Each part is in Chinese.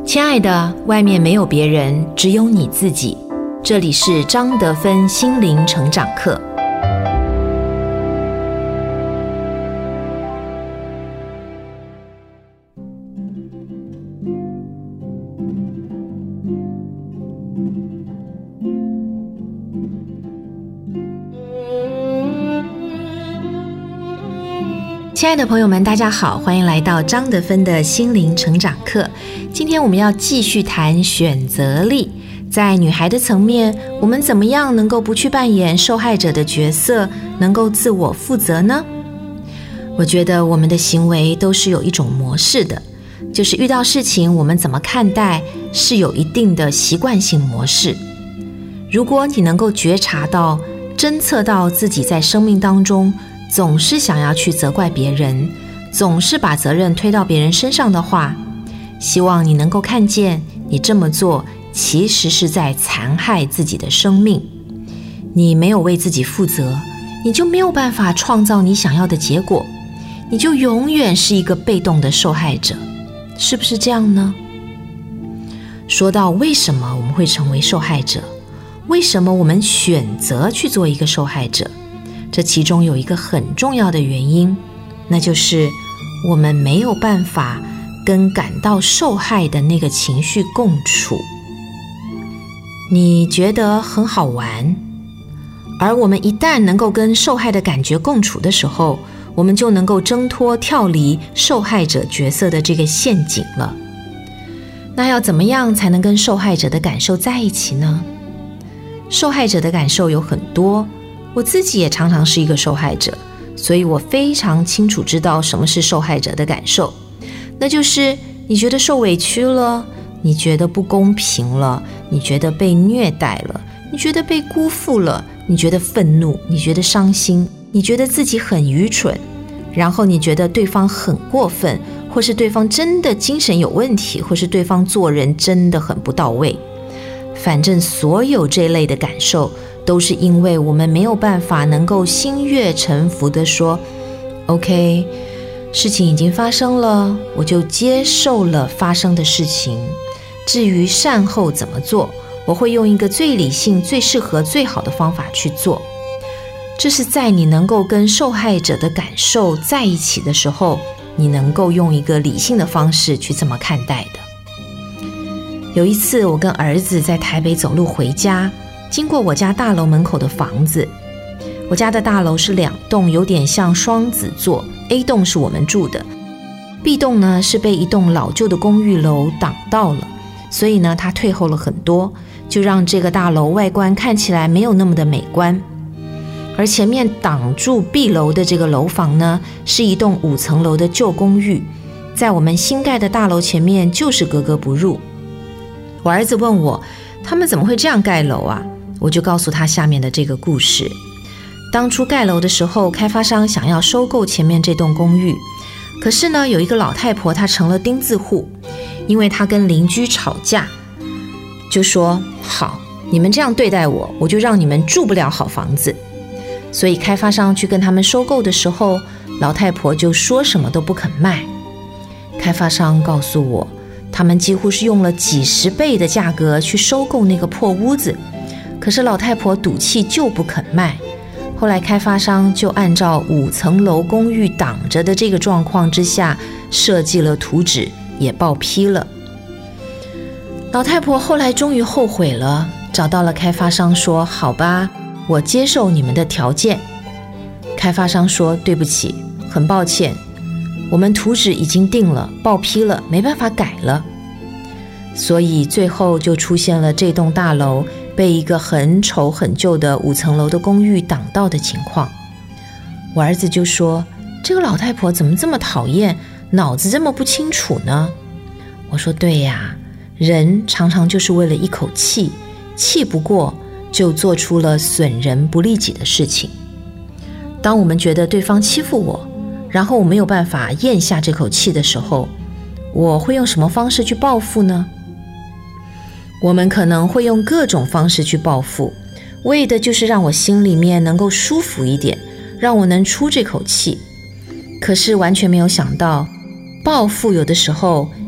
亲爱的，外面没有别人，只有你自己。这里是张德芬心灵成长课。亲爱的朋友们，大家好，欢迎来到张德芬的心灵成长课。今天我们要继续谈选择力。在女孩的层面，我们怎么样能够不去扮演受害者的角色，能够自我负责呢？我觉得我们的行为都是有一种模式的，就是遇到事情我们怎么看待是有一定的习惯性模式。如果你能够觉察到、侦测到自己在生命当中总是想要去责怪别人，总是把责任推到别人身上的话，希望你能够看见你这么做其实是在残害自己的生命。你没有为自己负责，你就没有办法创造你想要的结果，你就永远是一个被动的受害者，是不是这样呢？说到为什么我们会成为受害者，为什么我们选择去做一个受害者，这其中有一个很重要的原因，那就是我们没有办法跟感到受害的那个情绪共处。你觉得很好玩，而我们一旦能够跟受害的感觉共处的时候，我们就能够挣脱跳离受害者角色的这个陷阱了。那要怎么样才能跟受害者的感受在一起呢？受害者的感受有很多，我自己也常常是一个受害者，所以我非常清楚知道什么是受害者的感受。那就是你觉得受委屈了，你觉得不公平了，你觉得被虐待了，你觉得被辜负了，你觉得愤怒，你觉得伤心，你觉得自己很愚蠢，然后你觉得对方很过分，或是对方真的精神有问题，或是对方做人真的很不到位。反正所有这类的感受都是因为我们没有办法能够心悦诚服地说 OK， 事情已经发生了，我就接受了发生的事情，至于善后怎么做，我会用一个最理性、最适合、最好的方法去做。这是在你能够跟受害者的感受在一起的时候，你能够用一个理性的方式去这么看待的。有一次我跟儿子在台北走路回家，经过我家大楼门口的房子，我家的大楼是2栋，有点像双子座， A 栋是我们住的， B 栋呢是被一栋老旧的公寓楼挡到了，所以呢它退后了很多，就让这个大楼外观看起来没有那么的美观。而前面挡住 B 楼的这个楼房呢，是一栋5层楼的旧公寓，在我们新盖的大楼前面就是格格不入。我儿子问我，他们怎么会这样盖楼啊？我就告诉他下面的这个故事。当初盖楼的时候，开发商想要收购前面这栋公寓，可是呢，有一个老太婆她成了钉子户，因为她跟邻居吵架，就说好，你们这样对待我，我就让你们住不了好房子。所以开发商去跟他们收购的时候，老太婆就说什么都不肯卖。开发商告诉我，他们几乎是用了几10倍的价格去收购那个破屋子，可是老太婆赌气就不肯卖。后来开发商就按照5层楼公寓挡着的这个状况之下，设计了图纸，也报批了。老太婆后来终于后悔了，找到了开发商说，好吧，我接受你们的条件。开发商说，对不起，很抱歉，我们图纸已经定了，报批了，没办法改了。所以最后就出现了这栋大楼被一个很丑很旧的5层楼的公寓挡到的情况。我儿子就说，这个老太婆怎么这么讨厌，脑子这么不清楚呢？我说，对呀，人常常就是为了一口气，气不过就做出了损人不利己的事情。当我们觉得对方欺负我，然后我没有办法咽下这口气的时候，我会用什么方式去报复呢？我们可能会用各种方式去报复，为的就是让我心里面能够舒服一点，让我能出这口气。可是完全没有想到，报复有的时候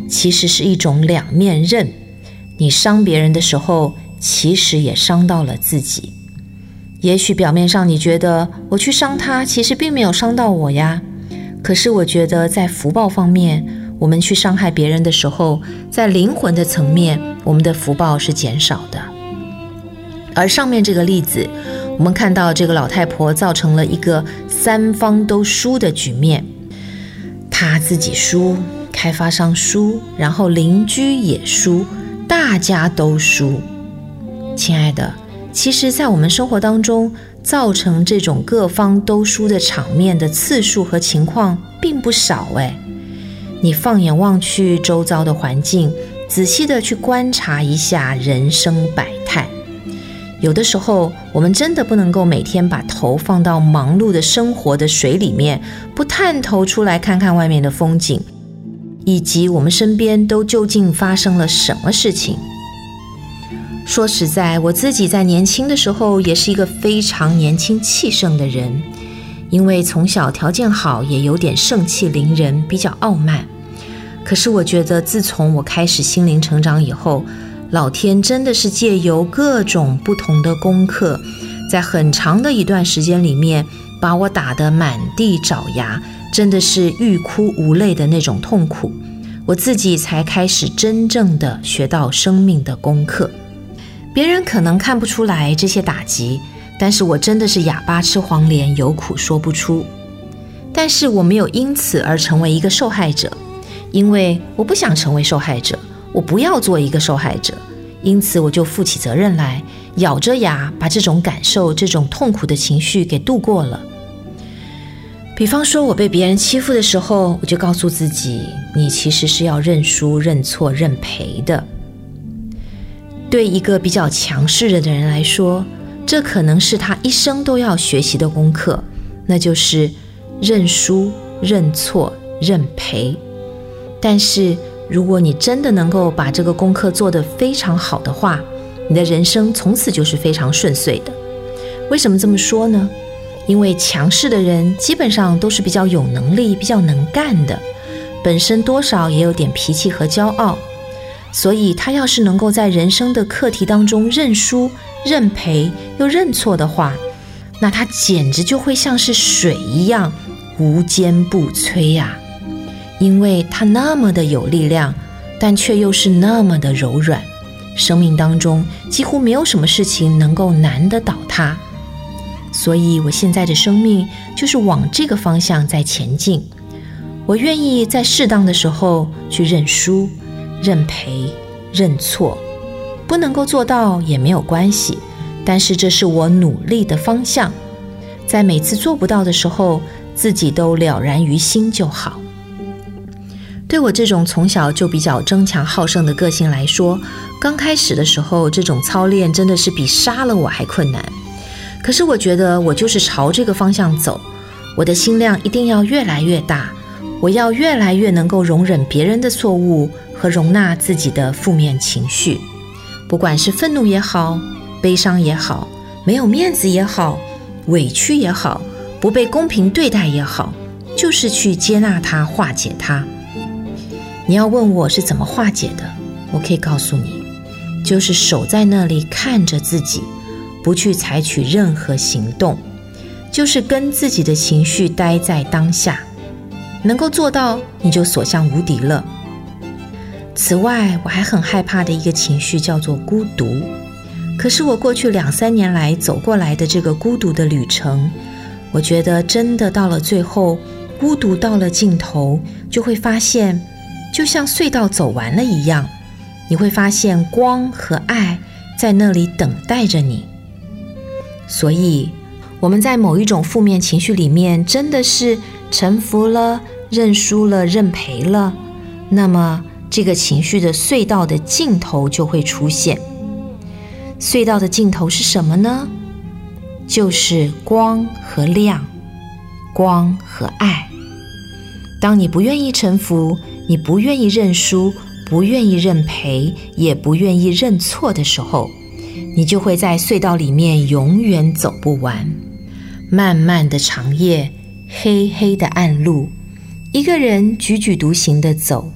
其实是一种两面刃，你伤别人的时候，其实也伤到了自己。也许表面上你觉得我去伤他，其实并没有伤到我呀。可是我觉得在福报方面，我们去伤害别人的时候，在灵魂的层面，我们的福报是减少的。而上面这个例子，我们看到这个老太婆造成了一个三方都输的局面，她自己输，开发商输，然后邻居也输，大家都输。亲爱的，其实在我们生活当中，造成这种各方都输的场面的次数和情况并不少你放眼望去周遭的环境，仔细的去观察一下人生百态。有的时候我们真的不能够每天把头放到忙碌的生活的水里面，不探头出来看看外面的风景，以及我们身边都究竟发生了什么事情。说实在，我自己在年轻的时候也是一个非常年轻气盛的人，因为从小条件好，也有点盛气凌人，比较傲慢。可是我觉得自从我开始心灵成长以后，老天真的是借由各种不同的功课，在很长的一段时间里面，把我打得满地找牙，真的是欲哭无泪的那种痛苦，我自己才开始真正的学到生命的功课。别人可能看不出来这些打击，但是我真的是哑巴吃黄连，有苦说不出。但是我没有因此而成为一个受害者，因为我不想成为受害者，我不要做一个受害者，因此我就负起责任来，咬着牙把这种感受，这种痛苦的情绪给度过了。比方说我被别人欺负的时候，我就告诉自己，你其实是要认输、认错、认赔的。对一个比较强势的人来说，这可能是他一生都要学习的功课，那就是认输、认错、认赔。但是如果你真的能够把这个功课做得非常好的话，你的人生从此就是非常顺遂的。为什么这么说呢？因为强势的人基本上都是比较有能力、比较能干的，本身多少也有点脾气和骄傲，所以他要是能够在人生的课题当中认输、认赔又认错的话，那他简直就会像是水一样无坚不摧呀。因为他那么的有力量，但却又是那么的柔软，生命当中几乎没有什么事情能够难得倒他。所以我现在的生命就是往这个方向在前进。我愿意在适当的时候去认输、认赔、认错，不能够做到也没有关系，但是这是我努力的方向。在每次做不到的时候，自己都了然于心就好。对我这种从小就比较争强好胜的个性来说，刚开始的时候，这种操练真的是比杀了我还困难。可是我觉得我就是朝这个方向走，我的心量一定要越来越大，我要越来越能够容忍别人的错误和容纳自己的负面情绪，不管是愤怒也好，悲伤也好，没有面子也好，委屈也好，不被公平对待也好，就是去接纳它，化解它。你要问我是怎么化解的，我可以告诉你，就是守在那里看着自己，不去采取任何行动，就是跟自己的情绪待在当下，能够做到你就所向无敌了。此外，我还很害怕的一个情绪叫做孤独。可是我过去2-3年来走过来的这个孤独的旅程，我觉得真的到了最后，孤独到了尽头，就会发现就像隧道走完了一样，你会发现光和爱在那里等待着你。所以我们在某一种负面情绪里面真的是臣服了、认输了、认赔了，那么这个情绪的隧道的尽头就会出现。隧道的尽头是什么呢？就是光和亮，光和爱。当你不愿意臣服，你不愿意认输，不愿意认赔，也不愿意认错的时候，你就会在隧道里面永远走不完。漫漫的长夜，黑黑的暗路，一个人踽踽独行的走，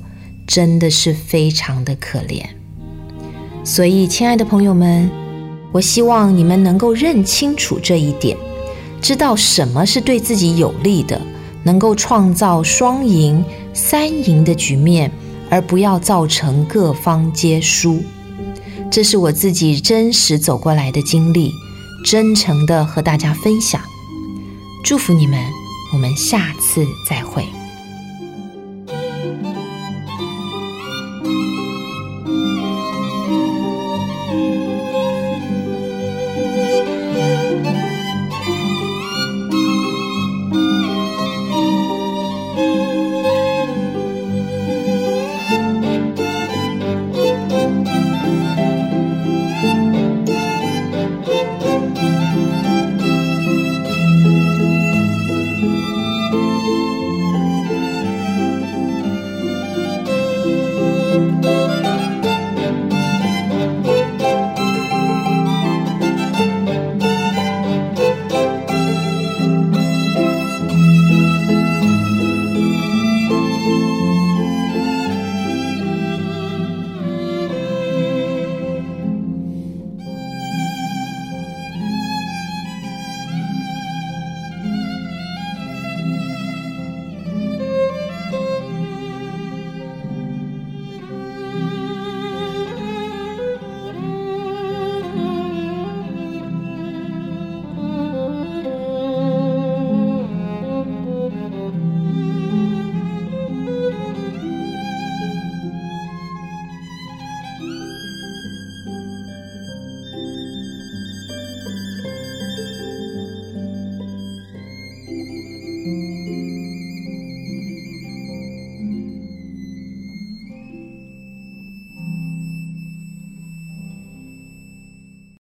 真的是非常的可怜。所以，亲爱的朋友们，我希望你们能够认清楚这一点，知道什么是对自己有利的，能够创造双赢、三赢的局面，而不要造成各方皆输。这是我自己真实走过来的经历，真诚的和大家分享。祝福你们，我们下次再会。